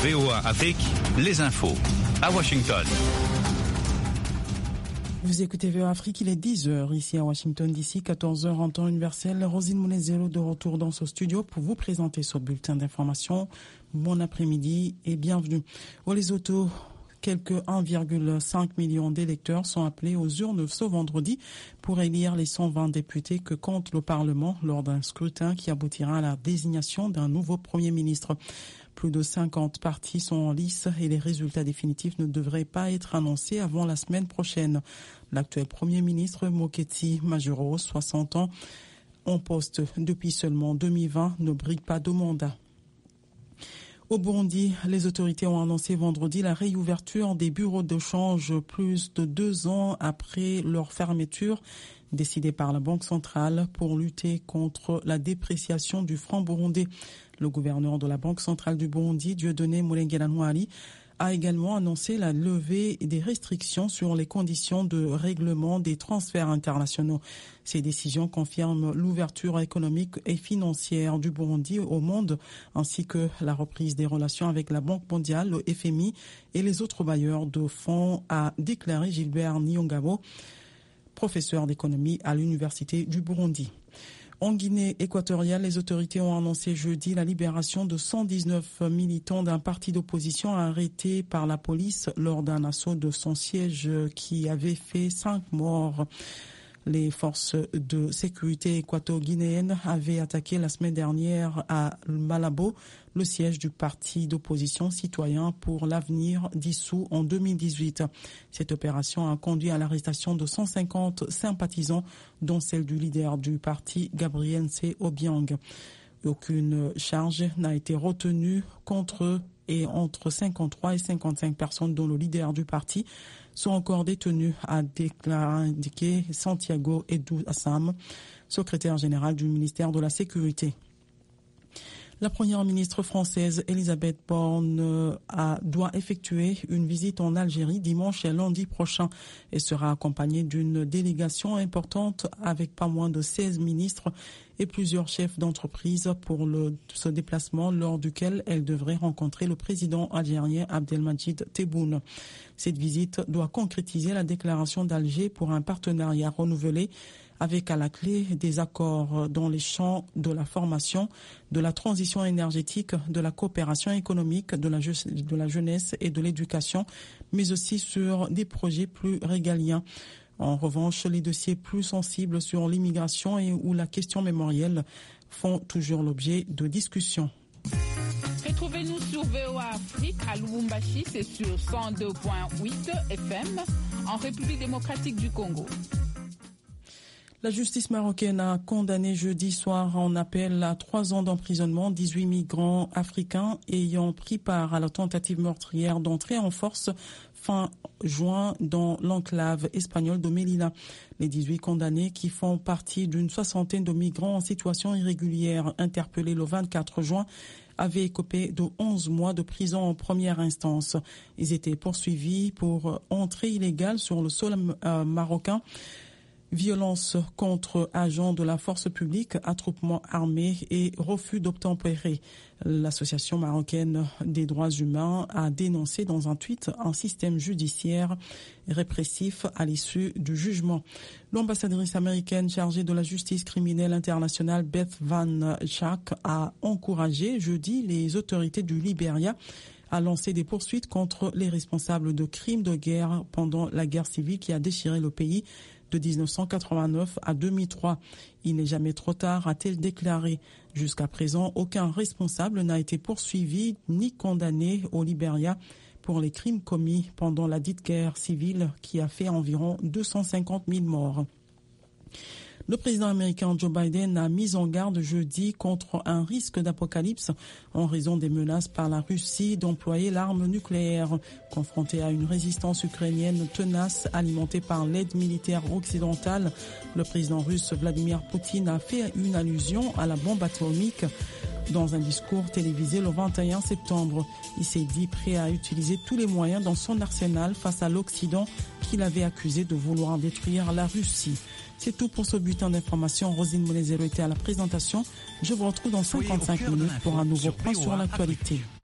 VOA Afrique, les infos. À Washington. Vous écoutez VOA Afrique, il est 10h ici à Washington, d'ici 14h en temps universel. Rosine Moulezero de retour dans ce studio pour vous présenter ce bulletin d'information. Bon après-midi et bienvenue. Au Lesotho, quelques 1,5 million d'électeurs sont appelés aux urnes ce vendredi pour élire les 120 députés que compte le Parlement lors d'un scrutin qui aboutira à la désignation d'un nouveau Premier ministre. Plus de 50 partis sont en lice et les résultats définitifs ne devraient pas être annoncés avant la semaine prochaine. L'actuel Premier ministre Mokhethi Majoro, 60 ans, en poste depuis seulement 2020, ne brille pas de mandat. Au Burundi, les autorités ont annoncé vendredi la réouverture des bureaux de change plus de 2 ans après leur fermeture, décidée par la Banque centrale pour lutter contre la dépréciation du franc burundais. Le gouverneur de la Banque centrale du Burundi, Dieudonné Mulengela Ntwari, a également annoncé la levée des restrictions sur les conditions de règlement des transferts internationaux. Ces décisions confirment l'ouverture économique et financière du Burundi au monde, ainsi que la reprise des relations avec la Banque mondiale, le FMI et les autres bailleurs de fonds, a déclaré Gilbert Nyongabo, professeur d'économie à l'Université du Burundi. En Guinée équatoriale, les autorités ont annoncé jeudi la libération de 119 militants d'un parti d'opposition arrêtés par la police lors d'un assaut de son siège qui avait fait 5 morts. Les forces de sécurité équato-guinéennes avaient attaqué la semaine dernière à Malabo, le siège du parti d'opposition Citoyen pour l'avenir dissous en 2018. Cette opération a conduit à l'arrestation de 150 sympathisants, dont celle du leader du parti, Gabriel C. Obiang. Aucune charge n'a été retenue contre eux et entre 53 et 55 personnes, dont le leader du parti, sont encore détenus, a indiqué Santiago Edou Assam, secrétaire général du ministère de la Sécurité. La première ministre française Elisabeth Borne doit effectuer une visite en Algérie dimanche et lundi prochain et sera accompagnée d'une délégation importante avec pas moins de 16 ministres et plusieurs chefs d'entreprise pour ce déplacement lors duquel elle devrait rencontrer le président algérien Abdelmadjid Tebboune. Cette visite doit concrétiser la déclaration d'Alger pour un partenariat renouvelé avec à la clé des accords dans les champs de la formation, de la transition énergétique, de la coopération économique, de la jeunesse et de l'éducation, mais aussi sur des projets plus régaliens. En revanche, les dossiers plus sensibles sur l'immigration et où la question mémorielle font toujours l'objet de discussions. Retrouvez-nous sur VOA Afrique à Lubumbashi, c'est sur 102.8 FM en République démocratique du Congo. La justice marocaine a condamné jeudi soir en appel à 3 ans d'emprisonnement 18 migrants africains ayant pris part à la tentative meurtrière d'entrée en force fin juin dans l'enclave espagnole de Melilla. Les 18 condamnés, qui font partie d'une 60aine de migrants en situation irrégulière interpellés le 24 juin, avaient écopé de 11 mois de prison en première instance. Ils étaient poursuivis pour entrée illégale sur le sol marocain, violence contre agents de la force publique, attroupement armé et refus d'obtempérer. L'Association marocaine des droits humains a dénoncé dans un tweet un système judiciaire répressif à l'issue du jugement. L'ambassadrice américaine chargée de la justice criminelle internationale Beth Van Schaak a encouragé jeudi les autorités du Libéria à lancer des poursuites contre les responsables de crimes de guerre pendant la guerre civile qui a déchiré le pays de 1989 à 2003. Il n'est jamais trop tard, a-t-elle déclaré. Jusqu'à présent, aucun responsable n'a été poursuivi ni condamné au Libéria pour les crimes commis pendant la dite guerre civile qui a fait environ 250 000 morts. Le président américain Joe Biden a mis en garde jeudi contre un risque d'apocalypse en raison des menaces par la Russie d'employer l'arme nucléaire. Confronté à une résistance ukrainienne tenace alimentée par l'aide militaire occidentale, le président russe Vladimir Poutine a fait une allusion à la bombe atomique dans un discours télévisé le 21 septembre. Il s'est dit prêt à utiliser tous les moyens dans son arsenal face à l'Occident qu'il avait accusé de vouloir détruire la Russie. C'est tout pour ce bulletin d'information. Rosine Moulezero était à la présentation. Je vous retrouve dans 55 minutes pour un nouveau point sur l'actualité.